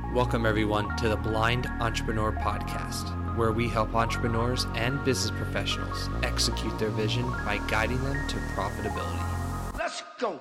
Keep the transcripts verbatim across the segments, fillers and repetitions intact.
Welcome, everyone, to the Blind Entrepreneur Podcast, where we help entrepreneurs and business professionals execute their vision by guiding them to profitability. Let's go.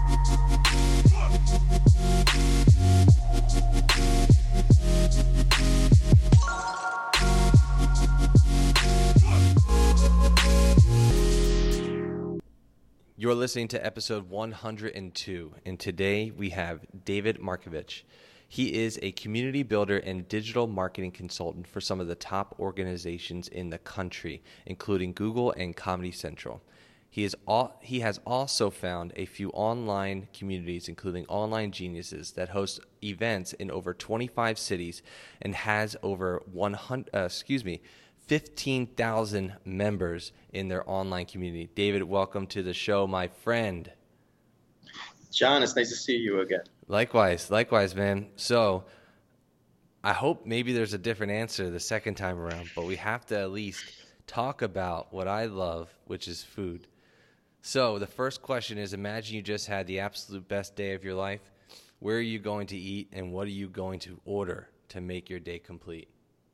You're listening to episode one hundred two, and today we have David Markovich. He is a community builder and digital marketing consultant for some of the top organizations in the country, including Google and Comedy Central. He is all, he has also found a few online communities, including Online Geniuses, that host events in over twenty-five cities and has over one hundred, uh, excuse me, fifteen thousand members in their online community. David, welcome to the show, my friend. John, it's nice to see you again. Likewise, likewise, man. So I hope maybe there's a different answer the second time around, but we have to at least talk about what I love, which is food. So the first question is, imagine you just had the absolute best day of your life. Where are you going to eat, and what are you going to order to make your day complete?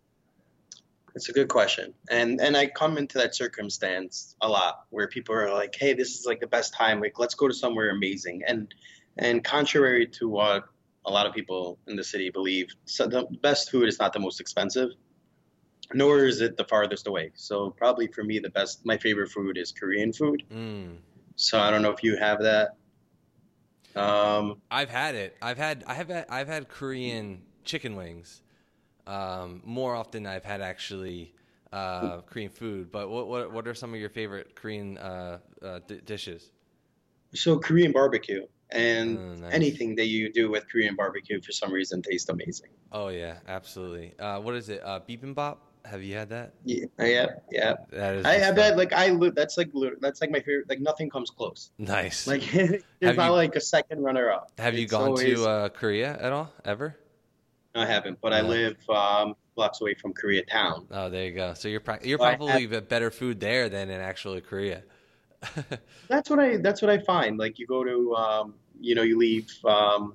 It's a good question. And and I come into that circumstance a lot where people are like, hey, this is like the best time. Like, let's go to somewhere amazing. And and contrary to what a lot of people in the city believe, so the best food is not the most expensive, nor is it the farthest away. So probably for me, the best, my favorite food is Korean food. Mm. So I don't know if you have that. Um, I've had it. I've had I have had, I've had Korean chicken wings. Um, more often I've had actually uh, Korean food, but what, what what are some of your favorite Korean uh, uh, d- dishes? So Korean barbecue and oh, nice. Anything that you do with Korean barbecue for some reason tastes amazing. Oh yeah, absolutely. Uh, what is it? Uh, bibimbap? Have you had that? Yeah, yeah, yeah. That is. I, I bet like I that's like that's like my favorite. Like nothing comes close. Nice. Like it's not you, like a second runner up. Have you it's gone always, to uh, Korea at all? Ever? I haven't, but no. I live um, blocks away from Koreatown. Oh, there you go. So you're pra- you're so probably have, better food there than in actually Korea. that's what I that's what I find. Like you go to um, you know you leave um,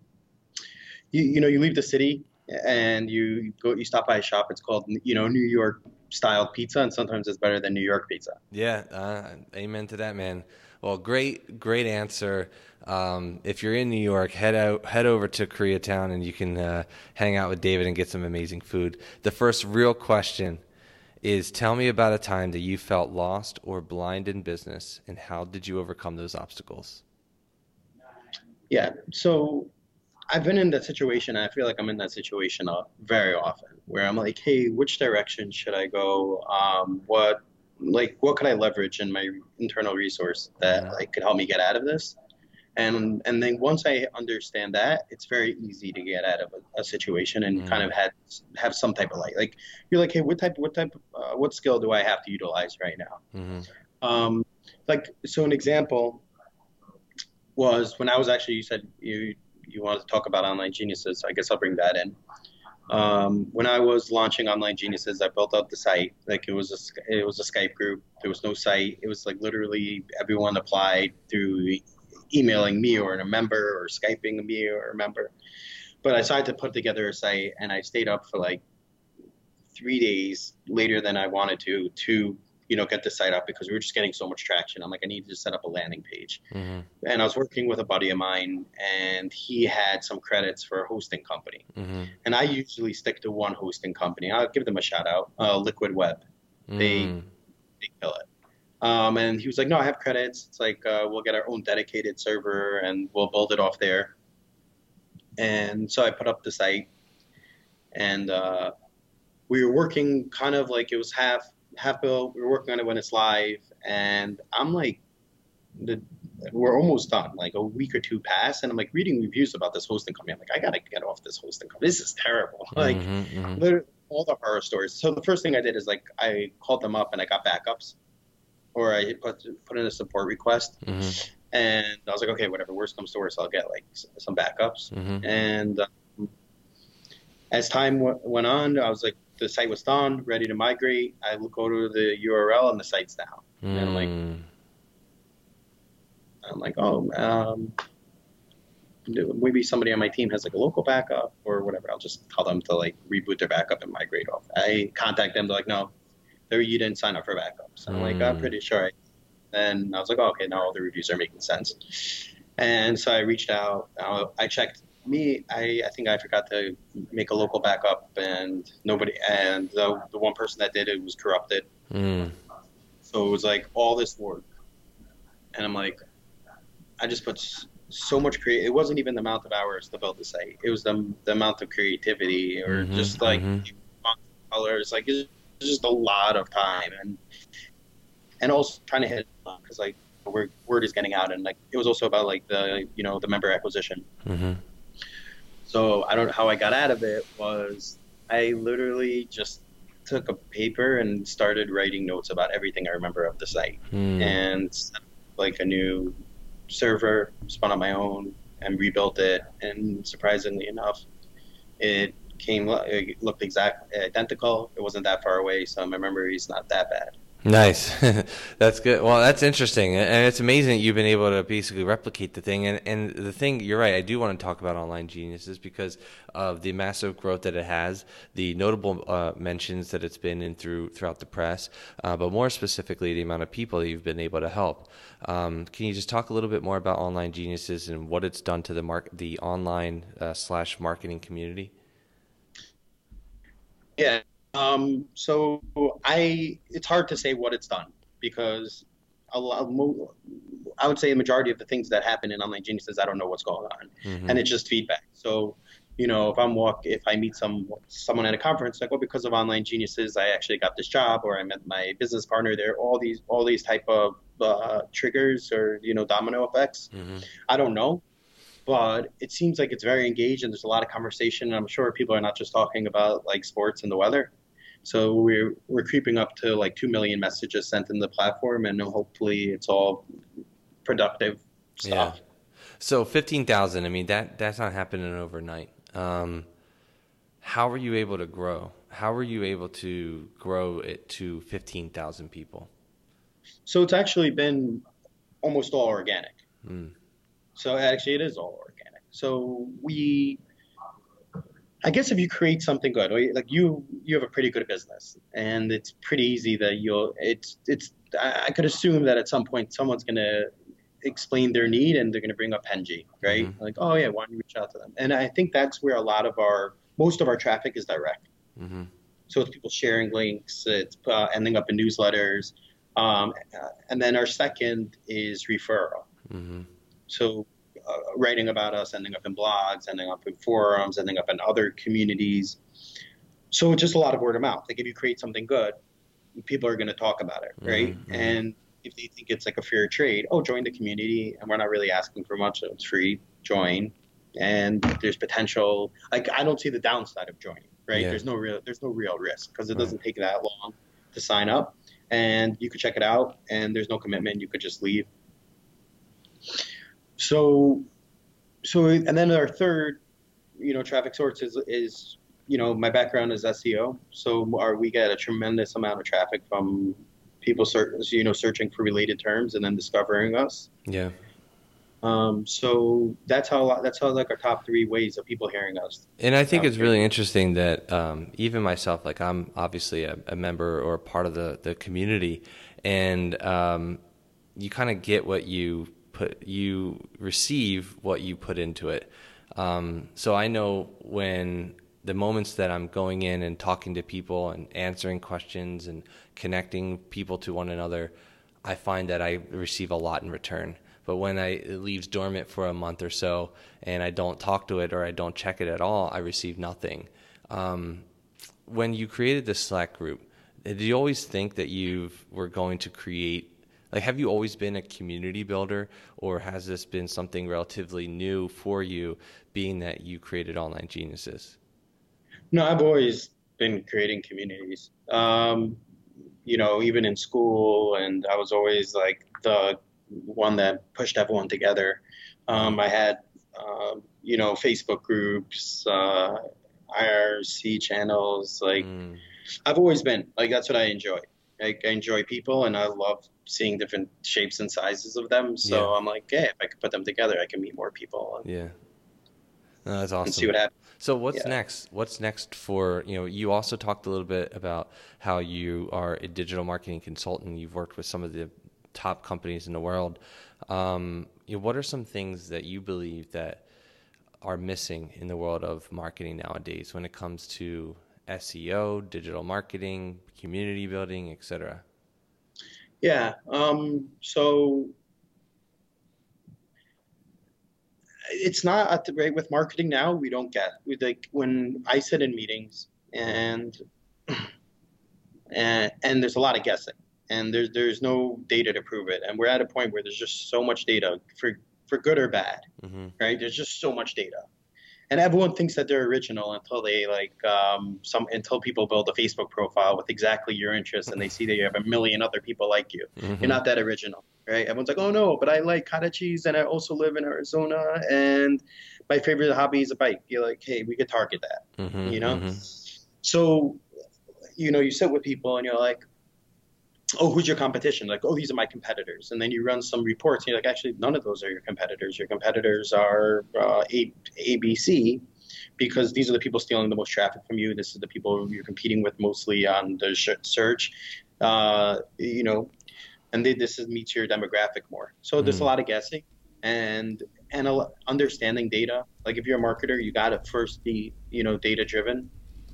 you you know you leave the city and you go you stop by a shop. It's called you know New York style pizza, and sometimes it's better than New York pizza. Yeah, uh, amen to that, man. Well, great great answer. Um, if you're in New York, head out, head over to Koreatown, and you can uh, hang out with David and get some amazing food. The first real question is, tell me about a time that you felt lost or blind in business, and how did you overcome those obstacles? Yeah, so I've been in that situation, and I feel like I'm in that situation uh, very often, where I'm like, hey, which direction should I go? Um, what, like, what can I leverage in my internal resource that mm-hmm. like could help me get out of this? And and then once I understand that, it's very easy to get out of a, a situation and mm. kind of have have some type of light. Like you're like, hey, what type what type of, uh, what skill do I have to utilize right now? Mm-hmm. Um, like so, an example was when I was actually you said you you wanted to talk about Online Geniuses. So I guess I'll bring that in. Um, when I was launching Online Geniuses, I built out the site. Like it was a it was a Skype group. There was no site. It was like literally everyone applied through emailing me or a member or Skyping me or a member. But I decided to put together a site, and I stayed up for like three days later than I wanted to, to, you know, get the site up because we were just getting so much traction. I'm like, I need to set up a landing page. Mm-hmm. And I was working with a buddy of mine, and he had some credits for a hosting company. Mm-hmm. And I usually stick to one hosting company. I'll give them a shout out, uh, Liquid Web. Mm. They, they kill it. Um, and he was like, no, I have credits. It's like, uh, we'll get our own dedicated server and we'll build it off there. And so I put up the site, and uh, we were working kind of like it was half, half built. We were working on it when it's live. And I'm like, the, we're almost done, like a week or two passed. And I'm like reading reviews about this hosting company. I'm like, I got to get off this hosting company. This is terrible. Like mm-hmm, mm-hmm. literally all the horror stories. So the first thing I did is like, I called them up and I got backups. Or I put put in a support request, mm-hmm. and I was like, okay, whatever, worst comes to worst, I'll get like some backups. Mm-hmm. And um, as time w- went on, I was like, the site was done, ready to migrate. I go to the U R L, and the site's down. Mm. And I'm like, I'm like, oh, um, maybe somebody on my team has like a local backup or whatever. I'll just tell them to like reboot their backup and migrate off. I contact them, they're like, no, they're, you didn't sign up for backups. And I'm like, I'm Mm. pretty sure. I, and I was like, oh, okay, now all the reviews are making sense. And so I reached out. Uh, I checked me. I, I think I forgot to make a local backup, and nobody. And the the one person that did it was corrupted. Mm. So it was like all this work, and I'm like, I just put s- so much create. It wasn't even the amount of hours to build the site. It was the the amount of creativity, or Mm-hmm. just like Mm-hmm. colors. Like it's just a lot of time, and and also trying to hit because like word word is getting out, and like it was also about like the you know the member acquisition. Mm-hmm. So I don't know how I got out of it was I literally just took a paper and started writing notes about everything I remember of the site, Mm. and set up, like a new server, spun on my own, and rebuilt it. And surprisingly enough, it came it looked exactly identical. It wasn't that far away, so my memory is not that bad. Nice. That's good. Well, that's interesting. And it's amazing that you've been able to basically replicate the thing. And, and the thing, you're right, I do want to talk about Online Geniuses because of the massive growth that it has, the notable uh, mentions that it's been in through throughout the press, uh, but more specifically, the amount of people that you've been able to help. Um, can you just talk a little bit more about Online Geniuses and what it's done to the mark, the online uh, slash marketing community? Yeah. Um, so I, it's hard to say what it's done because a lot, mo- I would say a majority of the things that happen in Online Geniuses, I don't know what's going on, Mm-hmm. and it's just feedback. So, you know, if I'm walk, if I meet some someone at a conference, like, oh, because of Online Geniuses, I actually got this job, or I met my business partner there. All these, all these type of uh, triggers or you know domino effects. Mm-hmm. I don't know, but it seems like it's very engaged and there's a lot of conversation. And I'm sure people are not just talking about like sports and the weather. So we're we're creeping up to like two million messages sent in the platform, and hopefully it's all productive Yeah. stuff. So fifteen thousand, I mean, that that's not happening overnight. Um, how were you able to grow? How were you able to grow it to fifteen thousand people? So it's actually been almost all organic. Mm. So actually, it is all organic. So we, I guess, if you create something good, or like you, you have a pretty good business, and it's pretty easy that you'll. It's it's. I I could assume that at some point someone's gonna explain their need and they're gonna bring up Penji, right? Mm-hmm. Like, oh yeah, why don't you reach out to them? And I think that's where a lot of our most of our traffic is direct. Mm-hmm. So it's people sharing links, it's uh, ending up in newsletters, um, uh, and then our second is referral. Mm-hmm. So uh, writing about us, ending up in blogs, ending up in forums, ending up in other communities. So it's just a lot of word of mouth. Like if you create something good, people are going to talk about it, right? Mm-hmm. And if they think it's like a fair trade, oh, join the community, and we're not really asking for much, so it's free. Join, and there's potential. Like I don't see the downside of joining, right? Yeah. There's no real, there's no real risk because it Right. doesn't take that long to sign up, and you could check it out, and there's no commitment. You could just leave. So, so, and then our third, you know, traffic source is, is, you know, my background is S E O. So our, we get a tremendous amount of traffic from people, search, you know, searching for related terms and then discovering us. Yeah. Um, so that's how, that's how like our top three ways of people hearing us. And I think out it's there. really interesting that um, even myself, like I'm obviously a, a member or a part of the, the community, and um, you kind of get what you put, you receive what you put into it. Um, so I know when the moments that I'm going in and talking to people and answering questions and connecting people to one another, I find that I receive a lot in return. But when I, it leaves dormant for a month or so and I don't talk to it or I don't check it at all, I receive nothing. Um, when you created this Slack group, did you always think that you were going to create, like, have you always been a community builder, or has this been something relatively new for you, being that you created Online Geniuses? No, I've always been creating communities. Um, you know, even in school, and I was always like the one that pushed everyone together. Um, I had, um, you know, Facebook groups, uh, I R C channels. Like, Mm, I've always been like that's what I enjoy. Like, I enjoy people, and I love seeing different shapes and sizes of them. yeah, So I'm like, yeah, if I could put them together, I can meet more people. yeah. No, that's and see awesome. what happens. So what's Yeah. next? What's next for, you know, you also talked a little bit about how you are a digital marketing consultant. You've worked with some of the top companies in the world. Um, you know, what are some things that you believe that are missing in the world of marketing nowadays when it comes to S E O, digital marketing, community building, et cetera? Yeah. Um, so it's not at the rate with marketing now. We don't get we like when I sit in meetings and and and there's a lot of guessing and there's there's no data to prove it. And we're at a point where there's just so much data for for good or bad, Mm-hmm. right? There's just so much data. And everyone thinks that they're original until they like um, some until people build a Facebook profile with exactly your interests and they see that you have a million other people like you. You're Mm-hmm. not that original, right? Everyone's like, oh no, but I like cottage cheese and I also live in Arizona and my favorite hobby is a bike. You're like, hey, we could target that, you Mm-hmm. know? Mm-hmm. So, you know, you sit with people and you're like, oh, who's your competition? Like, oh, these are my competitors. And then you run some reports and you're like, actually, none of those are your competitors. Your competitors are uh, A, A, B, C, because these are the people stealing the most traffic from you. This is the people you're competing with mostly on the search, uh, you know, and they, this is meets your demographic more. So there's a Mm. lot of guessing and and a, understanding data. Like if you're a marketer, you got to first be, you know, data driven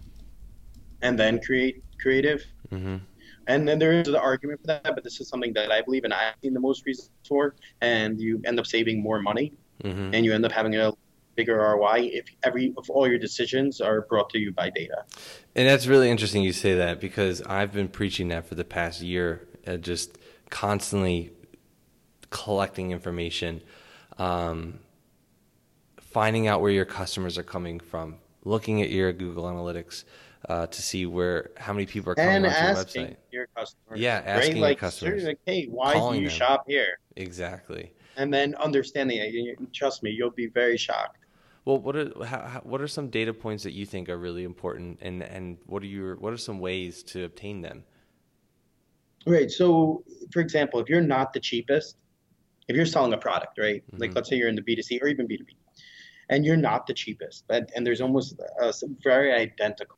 and then create creative. Mm-hmm. And then there is the argument for that, but this is something that I believe and I've seen the most reasons for. And you end up saving more money Mm-hmm. and you end up having a bigger R O I if every if all your decisions are brought to you by data. And that's really interesting you say that because I've been preaching that for the past year, uh, just constantly collecting information, um, finding out where your customers are coming from, looking at your Google Analytics uh, to see where how many people are coming And onto your asking website. your customers, Yeah, right? asking your Like, sort of customers, like, hey, why do calling you them. shop here? Exactly. And then understanding it. You- Trust me, you'll be very shocked. Well, what are how, how, what are some data points that you think are really important, and, and what are your what are some ways to obtain them? Right. So, for example, if you're not the cheapest, if you're selling a product, right? Like, Mm-hmm. let's say you're in the B two C or even B two B, and you're not the cheapest, and, and there's almost a very identical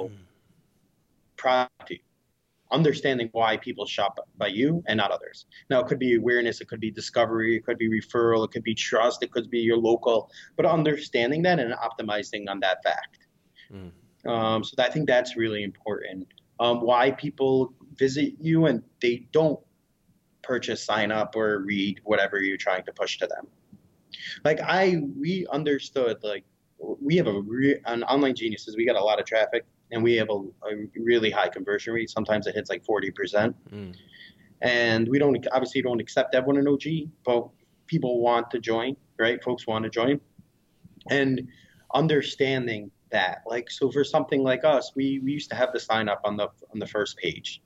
product to you. Understanding why people shop by you and not others. Now, it could be awareness, it could be discovery, it could be referral, it could be trust, it could be your local, but understanding that and optimizing on that fact. Mm. Um, so I think that's really important. Um, why people visit you and they don't purchase, sign up, or read whatever you're trying to push to them. Like I, we understood like we have a re- on Online Geniuses, we got a lot of traffic and we have a, a really high conversion rate. Sometimes it hits like forty percent. Mm. And we don't obviously don't accept everyone in O G, but people want to join, right? Folks want to join. And understanding that, like, so for something like us, we, we used to have the sign up on the on the first page.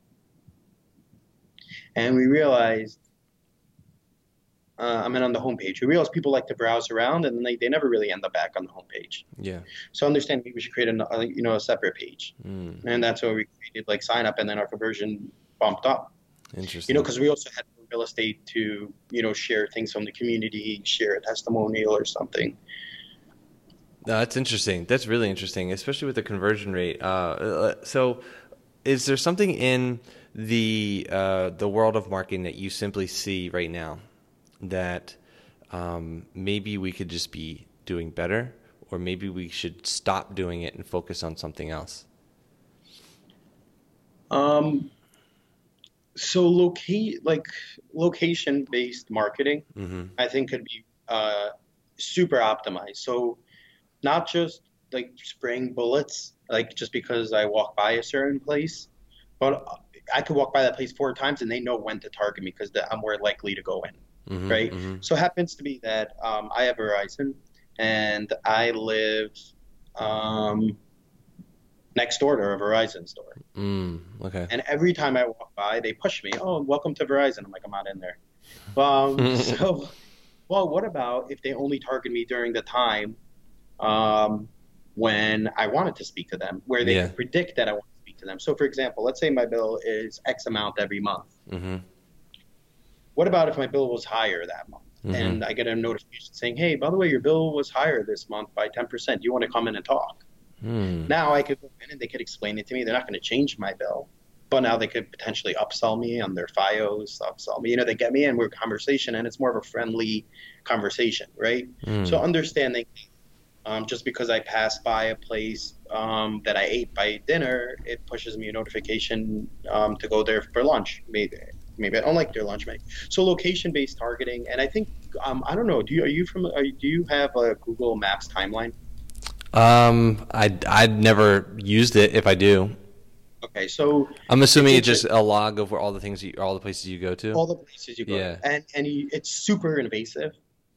And we realized uh, I mean, on the homepage. We realized people like to browse around, and then they, they never really end up back on the homepage. Yeah. So understand we should create a, a you know a separate page, Mm. and that's why we created like sign up, and then our conversion bumped up. Interesting. You know, because we also had real estate to you know share things from the community, share a testimonial or something. No, that's interesting. That's really interesting, especially with the conversion rate. Uh, so, is there something in the uh, the world of marketing that you simply see right now that um, maybe we could just be doing better, or maybe we should stop doing it and focus on something else? Um, so locate like location based marketing, Mm-hmm. I think could be uh, super optimized. So not just like spraying bullets, like just because I walk by a certain place, but I could walk by that place four times and they know when to target me because I'm more likely to go in, Mm-hmm. right? Mm-hmm. So it happens to be that um, I have Verizon and I live um, next door to a Verizon store. Mm, okay. And every time I walk by, they push me, oh, welcome to Verizon. I'm like, I'm not in there. Um, so, well, what about if they only target me during the time um, when I wanted to speak to them, where they Yeah. could predict that I want to speak to them. So, for example, let's say my bill is X amount every month. Mm-hmm. What about if my bill was higher that month? Mm-hmm. and I get a notification saying, hey, by the way, your bill was higher this month by ten percent. Do you want to come in and talk? Hmm. Now I could go in and they could explain it to me. They're not going to change my bill, but now they could potentially upsell me on their FiOS, upsell me. You know, they get me in, we're conversation, and it's more of a friendly conversation, right? So Mm. understanding um, just because I pass by a place um, that I ate by dinner, it pushes me a notification um, to go there for lunch. Maybe maybe I don't like their lunch, mate. So location-based targeting, and I think um, I don't know. Do you are you from? Are you, do you have a Google Maps timeline? Um, I I'd never used it. If I do, Okay, so I'm it assuming it's gives you just a log of where all the things, you, all the places you go to. all the places you go to, Yeah. and and you, it's super invasive,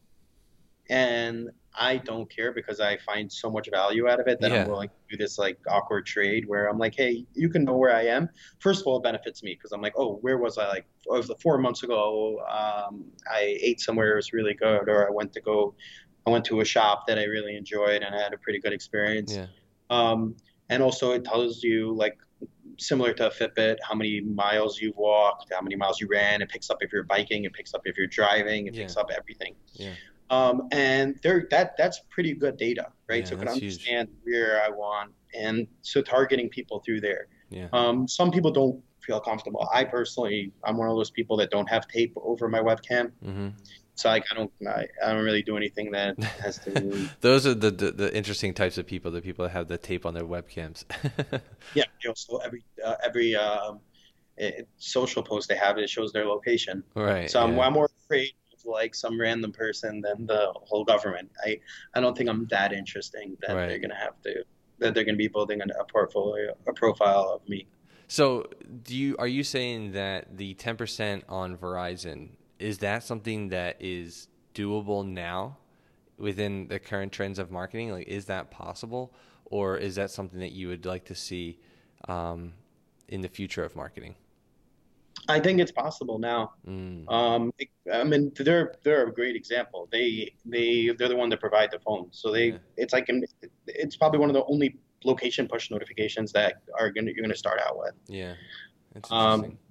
and I don't care because I find so much value out of it that I'm Yeah. willing to do this like awkward trade where I'm like, hey, you can know where I am. First of all, it benefits me because I'm like, oh, where was I? Like, oh, it was four months ago. Um, I ate somewhere it was really good, or I went to go, I went to a shop that I really enjoyed and I had a pretty good experience. Yeah. Um, and also it tells you like similar to a Fitbit, how many miles you've walked, how many miles you ran. It picks up if you're biking, it picks up if you're driving, it Yeah. picks up everything. Yeah. Um, and there, that that's pretty good data, right? Yeah. So it can That's huge. understand where I want, and so targeting people through there. Yeah. Um, some people don't feel comfortable. I personally, I'm one of those people that don't have tape over my webcam, Mm-hmm. so like I don't, I, I don't really do anything that has to. Those are the, the the interesting types of people, the people that have the tape on their webcams. Yeah, you know, so every uh, every um, eh, social post they have, it shows their location. Right. So I'm, Yeah. I'm more afraid of like some random person than the whole government. I I don't think I'm that interesting that Right. they're gonna have to that they're gonna be building a, a portfolio, a profile of me. So, do you are you saying that the ten percent on Verizon, is that something that is doable now within the current trends of marketing? Like, is that possible, or is that something that you would like to see um, in the future of marketing? I think it's possible now. Mm. Um, I mean, they're they're a great example. They they they're the one that provide the phone, so Yeah. they it's like an, it's probably one of the only location push notifications that are gonna you're gonna start out with. Yeah. That's Um, interesting.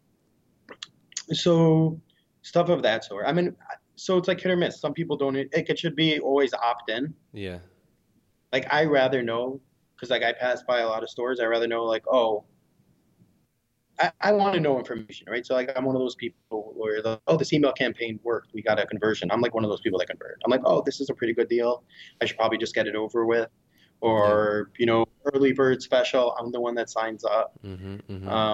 so stuff of that sort. I mean, so it's like hit or miss. Some people don't. It, it should be always opt in. Yeah. Like I rather know because like I pass by a lot of stores. I rather know like oh I, I want to know information, right? So like I'm one of those people where the oh this email campaign worked, we got a conversion. I'm like one of those people that convert. I'm like oh this is a pretty good deal. I should probably just get it over with, Yeah. or you know early bird special. I'm the one that signs up. Mm-hmm. Mm-hmm. Um,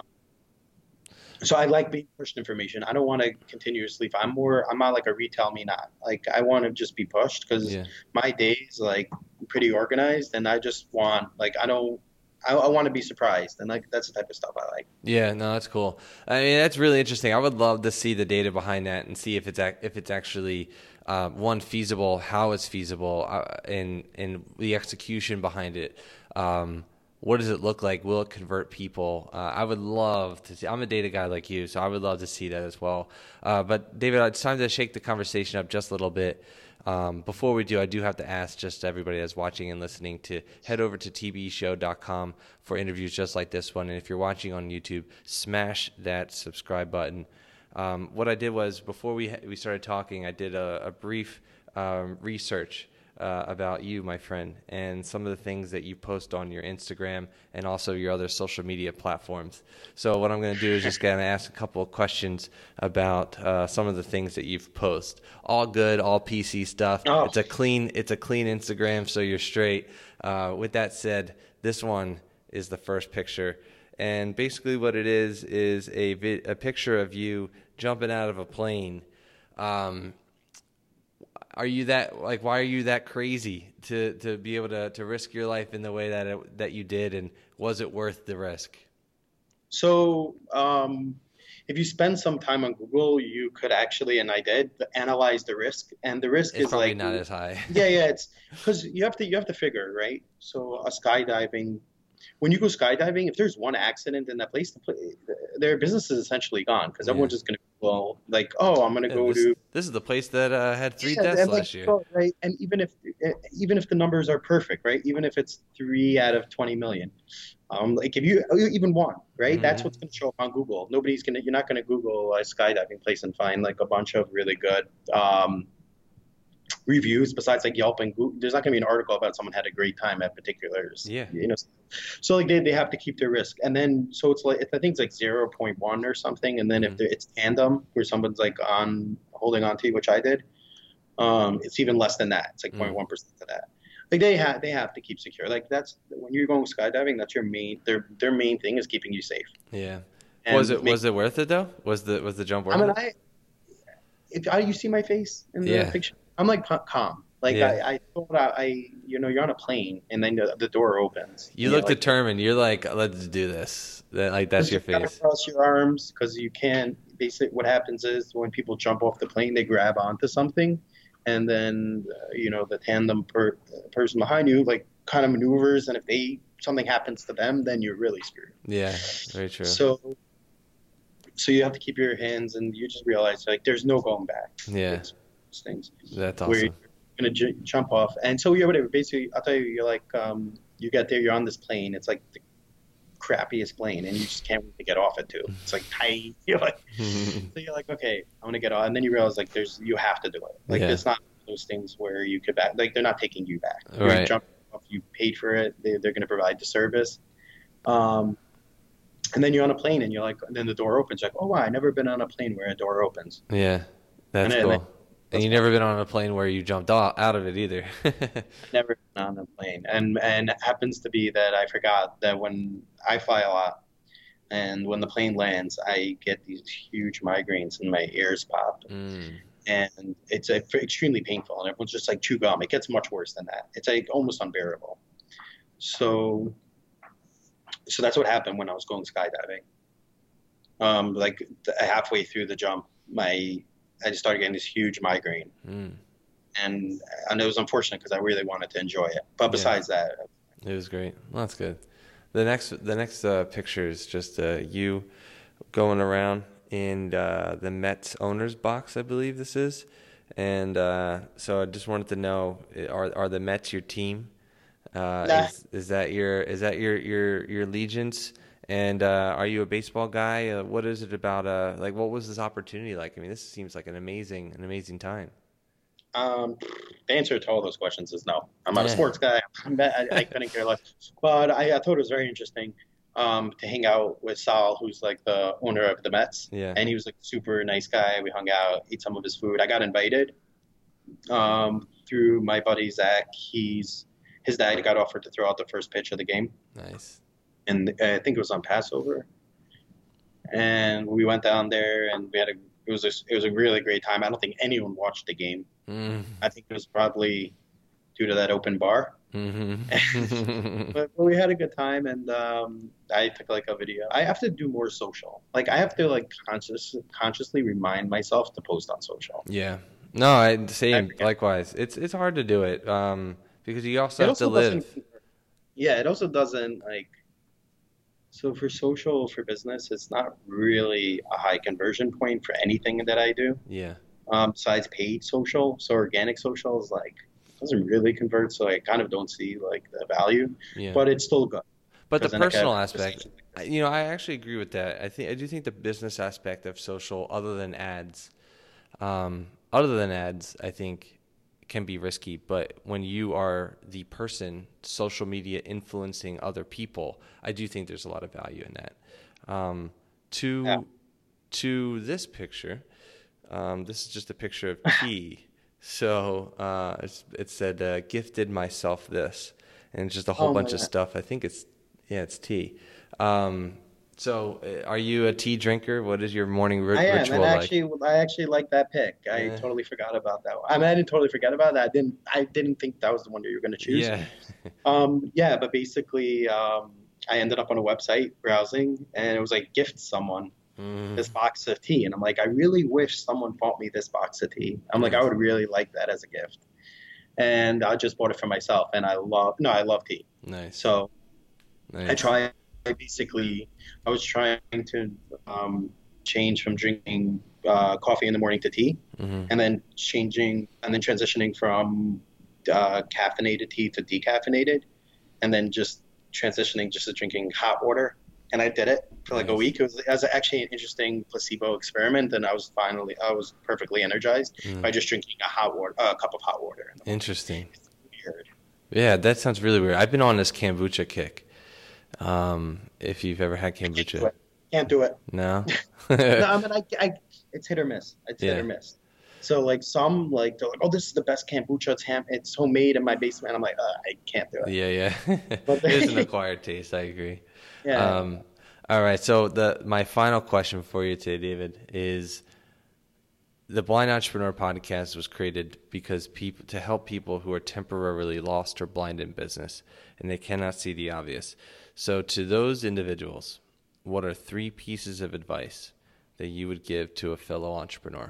so I like being pushed information. I don't want to continuously. I'm more. I'm not like a retail me not. Like I want to just be pushed because Yeah. my days like pretty organized, and I just want like I don't. I, I want to be surprised, and like that's the type of stuff I like. Yeah, no, that's cool. I mean, that's really interesting. I would love to see the data behind that and see if it's ac- if it's actually uh, one feasible, how it's feasible, uh, and and the execution behind it. Um, what does it look like? Will it convert people? Uh, I would love to see. I'm a data guy like you, so I would love to see that as well. Uh, but David, it's time to shake the conversation up just a little bit. Um, before we do, I do have to ask just everybody that's watching and listening to head over to t b show dot com for interviews just like this one. And if you're watching on YouTube, smash that subscribe button. Um, what I did was before we we started talking, I did a, a brief um, research uh, about you, my friend, and some of the things that you post on your Instagram and also your other social media platforms. So what I'm going to do is just going to ask a couple of questions about uh, some of the things that you've posted. All good, all P C stuff. Oh. It's a clean, it's a clean Instagram, so you're straight. Uh, with that said, this one is the first picture, and basically what it is is a vi- a picture of you jumping out of a plane. Um, Are you that like? Why are you that crazy to, to be able to, to risk your life in the way that it, that you did, and was it worth the risk? So, um, if you spend some time on Google, you could actually, and I did, analyze the risk. And the risk It's is probably like, not as high. yeah, yeah, it's because you have to you have to figure, right? So, a skydiving, when you go skydiving, if there's one accident in that place, the pla their business is essentially gone because Yeah. everyone's just going to Well, like, oh, I'm gonna Yeah, go this to this is the place that uh, had three yeah, deaths and like last year. bro, right, and even if eh, even if the numbers are perfect, right, even if it's three out of twenty million, um, like if you even one, right, that's Hmm. what's gonna show up on Google. Nobody's gonna, you're not gonna Google a skydiving place and find like a bunch of really good um reviews besides like Yelp and Google. There's not going to be an article about someone had a great time at particulars, Yeah. you know. So like they, they have to keep their risk, and then so it's like I think it's like zero point one or something, and then if Hmm. it's tandem where someone's like on holding on to you, which I did, um, it's even less than that. It's like zero point one percent of that. Like they have they have to keep secure. Like that's when you're going skydiving, that's your main their their main thing is keeping you safe Yeah. Was and it make. was it worth it though? Was the was the jump I worth mean, it? I if I, you see my face in the Yeah. picture, I'm like calm. Like Yeah. I, I thought I, I, you know, you're on a plane and then the, the door opens You and you're look like, determined. You're like, let's do this. That like that's put your your hand face. across your arms because you can't. Basically, what happens is when people jump off the plane, they grab onto something, and then uh, you know the tandem per, person behind you like kind of maneuvers, and if they something happens to them, then you're really screwed. Yeah. Very true. So, so you have to keep your hands, and you just realize like there's no going back Yeah. with these things. That's Where you're awesome. gonna j jump off. And so yeah, whatever. Basically, I'll tell you, you're like, um, you get there, you're on this plane. It's like the crappiest plane, and you just can't wait to get off it too. It's like tight. You're like, so you're like, okay, I'm gonna get off, and then you realize like there's you have to do it. Like Yeah. it's not those things where you could back. Like they're not taking you back. You're Right. jumping off. You paid for it. They, they're gonna provide the service. Um, and then you're on a plane, and you're like, and then the door opens. You're like, oh wow, I've never been on a plane where a door opens. Yeah. And That's then, cool. And you never been on a plane where you jumped out out of it either. never been on a plane, and and it happens to be that I forgot that when I fly a lot, and when the plane lands, I get these huge migraines and my ears pop, Mm. and it's a, extremely painful, and everyone's just like chew gum. It gets much worse than that. It's like almost unbearable. So so that's what happened when I was going skydiving. Um, like th- halfway through the jump, my I just started getting this huge migraine, Mm. and and it was unfortunate because I really wanted to enjoy it. But Yeah. besides that, It was great. Well, that's good. The next the next uh, picture is just uh, you going around in uh, the Mets owners box, I believe this is. And uh, so I just wanted to know, are are the Mets your team? Uh, nah. is is that your is that your your your allegiance? And uh, are you a baseball guy? Uh, what is it about? Uh, like, what was this opportunity like? I mean, this seems like an amazing an amazing time. Um, the answer to all those questions is no. I'm not a Yeah. sports guy. I'm, I, I couldn't care less. But I, I thought it was very interesting um, to hang out with Sal, who's like the owner of the Mets, Yeah. and he was like a super nice guy. We hung out, ate some of his food. I got invited um, through my buddy Zach. He's his dad got offered to throw out the first pitch of the game, Nice. and I think it was on Passover. And we went down there, and we had a it was a, it was a really great time. I don't think anyone watched the game. Mm. I think it was probably due to that open bar. Mm-hmm. But, but we had a good time, and um, I took like a video. I have to do more social. Like I have to like conscious consciously remind myself to post on social. Yeah. No, I I same. forget. Likewise, it's it's hard to do it um, because you also It have to also doesn't. live. Yeah, it also doesn't like. So for social, for business, it's not really a high conversion point for anything that I do. Yeah. Um, besides paid social, so organic social is like doesn't really convert. So I kind of don't see like the value, Yeah. but it's still good But the because then I can have personal aspect, conversations. I- you know, I actually agree with that. I think I do think the business aspect of social, other than ads, um, other than ads, I think can be risky. But when you are the person, social media influencing other people, I do think there's a lot of value in that. Um, Yeah. to to this picture, um, this is just a picture of tea. So uh, it's, it said, uh, "Gifted myself this," and it's just a whole Oh my bunch of God. stuff. I think it's yeah, it's tea. Um, so, uh, are you a tea drinker? What is your morning ri- I am, ritual and like? actually, I actually like that pick. I Yeah, totally forgot about that one. I mean, I didn't totally forget about that. I didn't. I didn't think that was the one that you were going to choose. yeah. Um, yeah, but basically, um, I ended up on a website browsing, and it was like gift someone Mm, this box of tea, and I'm like, I really wish someone bought me this box of tea. I'm like, I nice, would really like that as a gift, and I just bought it for myself, and I love. No, I love tea. nice, So I nice. try. I basically, I was trying to um, change from drinking uh, coffee in the morning to tea, Mm-hmm. and then changing and then transitioning from uh, caffeinated tea to decaffeinated, and then just transitioning just to drinking hot water. And I did it for like a Nice. week. It was, it was actually an interesting placebo experiment, and I was finally I was perfectly energized Mm. by just drinking a hot water, uh, a cup of hot water in the morning. Interesting. It's weird. Yeah, that sounds really weird. I've been on this kombucha kick. Um, if you've ever had Can't do kombucha. it. Can't do it. No? No, I mean, I, I, it's hit or miss. It's hit Yeah. or miss. So like some like they're like, oh, this is the best kombucha. It's ham, it's homemade in my basement. I'm like, uh, I can't do it. Yeah, yeah. But It is an acquired taste. I agree. yeah, Um, all right. So the my final question for you today, David, is the Blind Entrepreneur Podcast was created because people to help people who are temporarily lost or blind in business and they cannot see the obvious. So to those individuals, what are three pieces of advice that you would give to a fellow entrepreneur?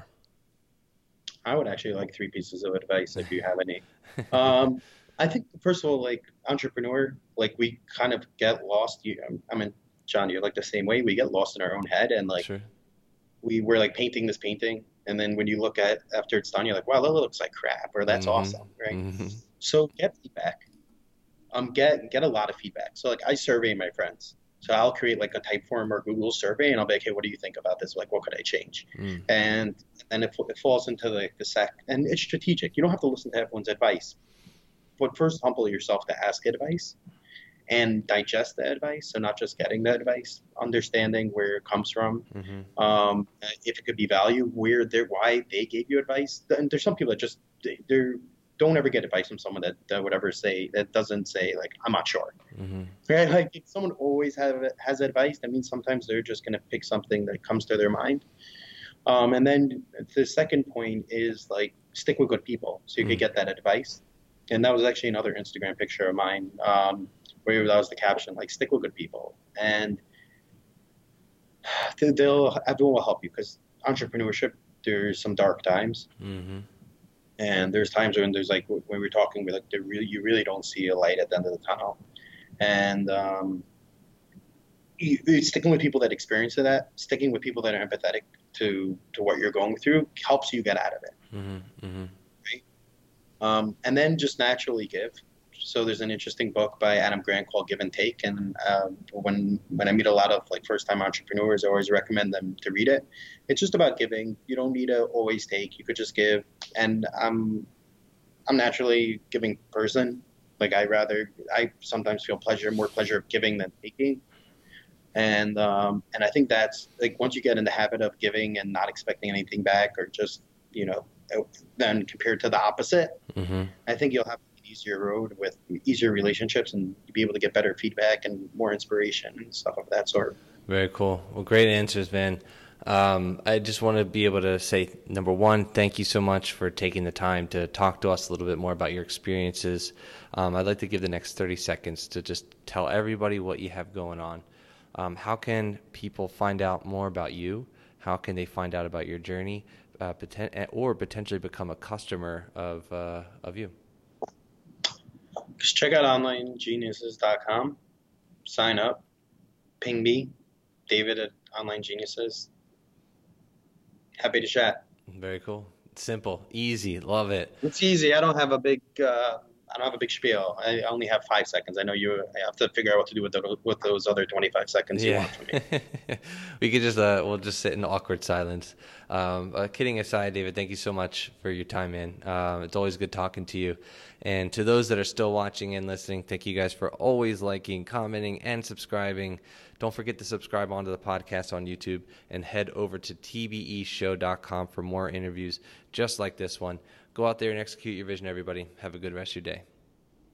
I would actually like three pieces of advice if you have any. Um, I think first of all, like entrepreneur, like we kind of get lost. You, I mean, John, you're like the same way. We get lost in our own head, and like Sure. we were like painting this painting, and then when you look at after it's done, you're like, wow, that looks like crap, or that's Mhm. awesome, right? Mhm. So get feedback. Um, get get a lot of feedback. So like I survey my friends. So I'll create like a Typeform or Google survey, and I'll be like, hey, what do you think about this? Like, what could I change? Mm. And then it, it falls into the, the sec, and it's strategic. You don't have to listen to everyone's advice, but first humble yourself to ask advice and digest the advice. So not just getting the advice, understanding where it comes from, Mhm. um, if it could be value, where they're, why they gave you advice. And there's some people that just they, they're don't ever get advice from someone that, that would ever say that doesn't say like I'm not sure. Mhm. Right? Like if someone always have has advice, that means sometimes they're just gonna pick something that comes to their mind. Um, and then the second point is like stick with good people, so you Mm. could get that advice. And that was actually another Instagram picture of mine, um, where that was the caption, like stick with good people, and they- they'll everyone will help you because entrepreneurship, there's some dark times. Mhm. And there's times when there's like when we're talking, we're like, there really, you really don't see a light at the end of the tunnel. And um, you, you- sticking with people that experience that, sticking with people that are empathetic to to what you're going through, helps you get out of it. Mhm. Mhm. Um, and then just naturally give. So there's an interesting book by Adam Grant called Give and Take, and um, when when I meet a lot of like first time entrepreneurs, I always recommend them to read it. It's just about giving. You don't need to always take. You could just give. And I'm I'm naturally a giving person. Like I rather I sometimes feel pleasure, more pleasure of giving than taking. And um, and I think that's like once you get in the habit of giving and not expecting anything back, or just you know, then compared to the opposite, Mhm. I think you'll have an easier road with easier relationships, and you'll be able to get better feedback and more inspiration and stuff of that sort. Very cool. Well, great answers, man. Um, I just want to be able to say, number one, thank you so much for taking the time to talk to us a little bit more about your experiences. Um, I'd like to give the next thirty seconds to just tell everybody what you have going on. Um, how can people find out more about you? How can they find out about your journey, uh, poten- or potentially become a customer of uh, of you? Just check out online geniuses dot com, sign up, ping me, David at Online Geniuses. Happy to chat. Very cool. Simple, easy, love it. It's easy. I don't have a big uh, I don't have a big spiel. I only have five seconds. I know you have to figure out what to do with those, with those other twenty-five seconds you Yeah, want from me. we could just uh, we'll just sit in awkward silence. Um, uh, kidding aside, David, thank you so much for your time, man. Um, it's always good talking to you. And to those that are still watching and listening, thank you guys for always liking, commenting, and subscribing. Don't forget to subscribe onto the podcast on YouTube and head over to T B E show dot com for more interviews just like this one. Go out there and execute your vision, everybody. Have a good rest of your day.